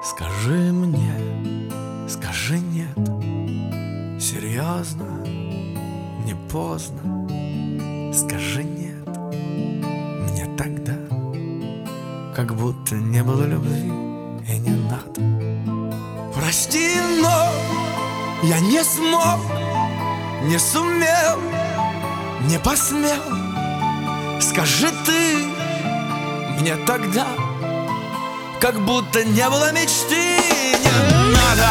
Скажи мне, скажи нет, серьезно, не поздно. Скажи нет мне тогда, как будто не было любви и не надо. Прости, но я не смог, не сумел, не посмел. Скажи ты мне тогда, как будто не было мечты, не надо.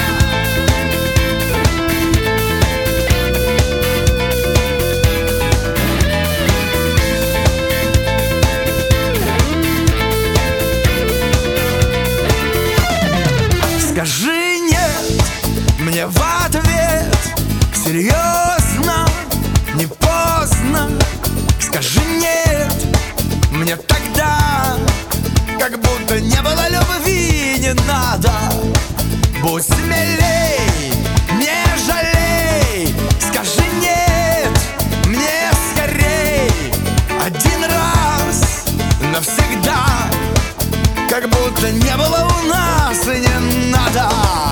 Скажи нет мне в ответ, серьезно, не поздно. Скажи нет мне тогда, как будто не было любви, не надо. Будь смелей, не жалей. Скажи нет мне скорей, один раз навсегда, как будто не было у нас и не надо.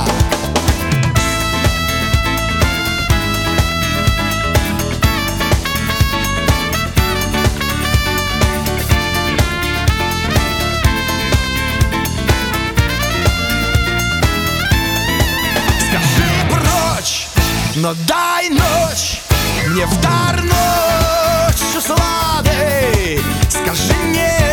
Но дай ночь мне в дар, ночь усладой. Скажи мне